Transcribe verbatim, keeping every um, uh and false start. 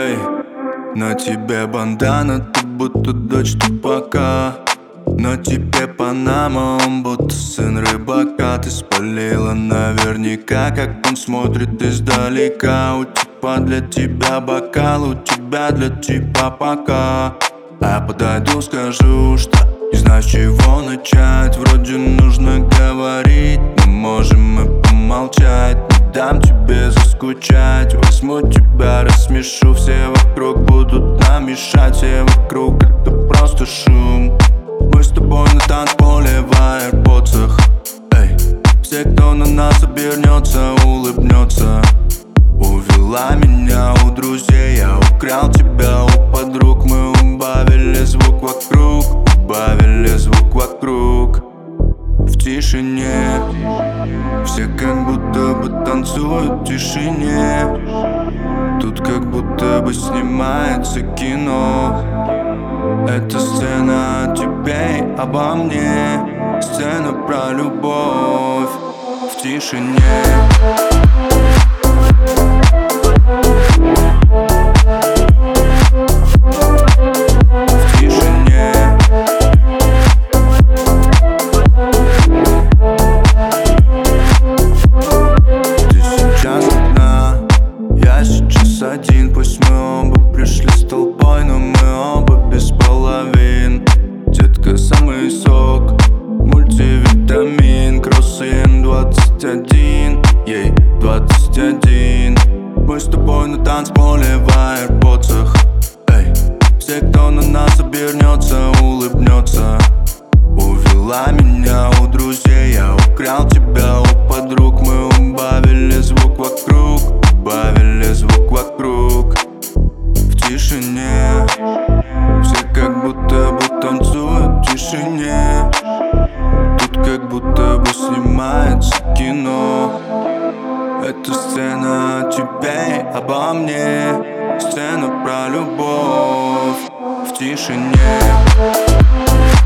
Эй, на тебе бандана, ты будто дочь тупака. На тебе Панама, он будто сын рыбака. Ты спалила наверняка, как он смотрит издалека. У типа для тебя бокал, у тебя для типа пока. А подойду, скажу, что не знаю, с чего начать. Вроде нужно говорить, но можем мы помолчать. Не дам тебе заскучать, возьму тебя, рассмешу. Все вокруг будут нам мешать, все вокруг это просто шум. Мы с тобой на танцполе в аирподсах. Эй, все, кто на нас обернется, улыбнется. Увела меня у друзей, я украл тебя у подруг. Мы убавили звук вокруг, убавили звук вокруг. В тишине все как будто бы танцуют в тишине. Тут как будто бы снимается кино. Это сцена о тебе и обо мне, сцена про любовь в тишине. Один, пусть мы оба пришли с толпой, но мы оба без половин. Детка, самый сок, мультивитамин. Кроссин двадцать один, ей двадцать один. Мы с тобой на танцполе в аирподсах. Эй, все, кто на нас обернется, улыбнется. Увела меня у друзей, я украл тебя у подруг. Мы убавили звук вокруг, убавили звук вокруг в тишине. Все как будто бы танцуют в тишине. Тут как будто бы снимается кино. Это сцена о тебе и обо мне, сцена про любовь в тишине.